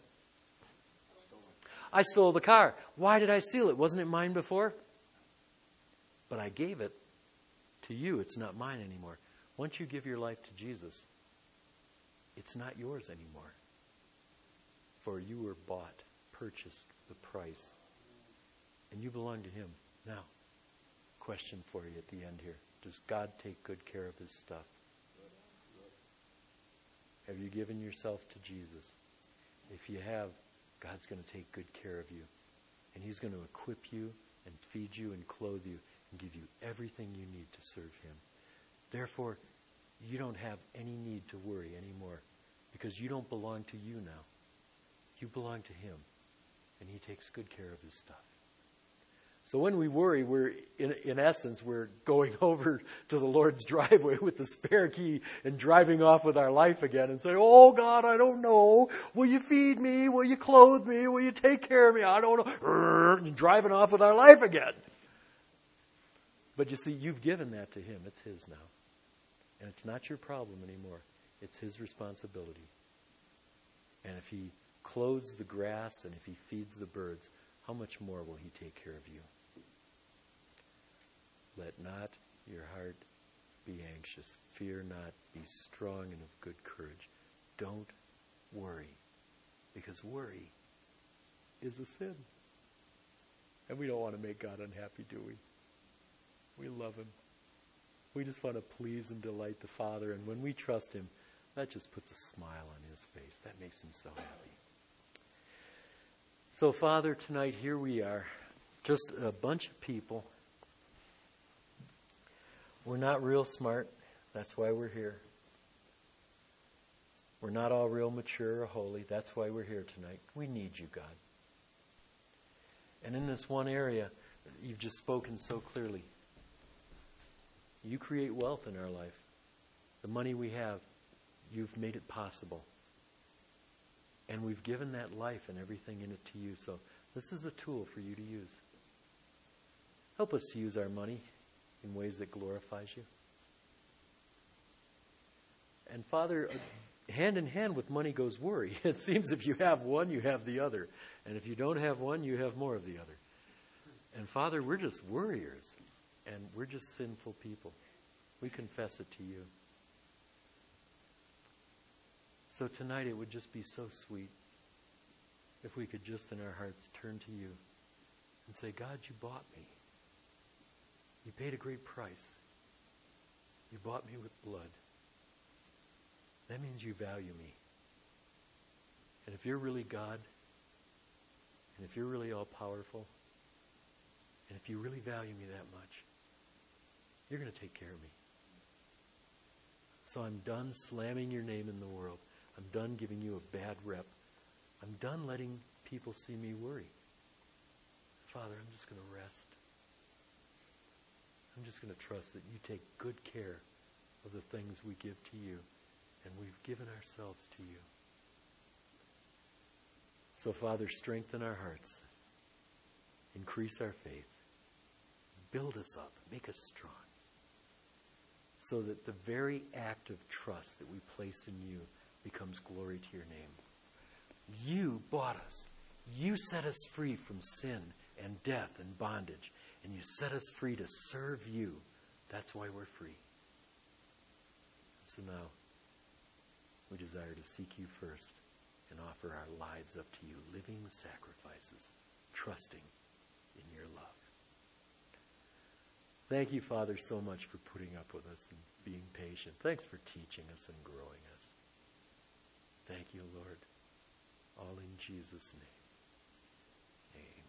I stole the car. Why did I steal it? Wasn't it mine before? But I gave it to you. It's not mine anymore. Once you give your life to Jesus, it's not yours anymore. For you were bought, purchased, the price. And you belong to him. Now, question for you at the end here. Does God take good care of his stuff? Have you given yourself to Jesus? If you have, God's going to take good care of you. And he's going to equip you and feed you and clothe you and give you everything you need to serve him. Therefore, you don't have any need to worry anymore because you don't belong to you now. You belong to him, and he takes good care of his stuff. So when we worry, we're in, in essence, we're going over to the Lord's driveway with the spare key and driving off with our life again and saying, oh, God, I don't know. Will you feed me? Will you clothe me? Will you take care of me? I don't know. And driving off with our life again. But you see, you've given that to him. It's his now. And it's not your problem anymore. It's his responsibility. And if he clothes the grass and if he feeds the birds, how much more will he take care of you? Let not your heart be anxious. Fear not. Be strong and of good courage. Don't worry. Because worry is a sin. And we don't want to make God unhappy, do we? We love him. We just want to please and delight the Father. And when we trust him, that just puts a smile on his face. That makes him so happy. So, Father, tonight here we are, just a bunch of people. We're not real smart. That's why we're here. We're not all real mature or holy. That's why we're here tonight. We need you, God. And in this one area, you've just spoken so clearly. You create wealth in our life. The money we have, you've made it possible. And we've given that life and everything in it to you. So this is a tool for you to use. Help us to use our money in ways that glorifies you. And Father, hand in hand with money goes worry. It seems if you have one, you have the other. And if you don't have one, you have more of the other. And Father, we're just worriers. And we're just sinful people. We confess it to you. So tonight it would just be so sweet if we could just in our hearts turn to you and say, God, you bought me. You paid a great price. You bought me with blood. That means you value me. And if you're really God, and if you're really all-powerful, and if you really value me that much, you're going to take care of me. So I'm done slamming your name in the world. I'm done giving you a bad rep. I'm done letting people see me worry. Father, I'm just going to rest. I'm just going to trust that you take good care of the things we give to you, and we've given ourselves to you. So, Father, strengthen our hearts. Increase our faith. Build us up. Make us strong. So that the very act of trust that we place in you becomes glory to your name. You bought us. You set us free from sin and death and bondage. And you set us free to serve you. That's why we're free. So now, we desire to seek you first and offer our lives up to you, living sacrifices, trusting in your love. Thank you, Father, so much for putting up with us and being patient. Thanks for teaching us and growing us. Thank you, Lord. All in Jesus' name. Amen.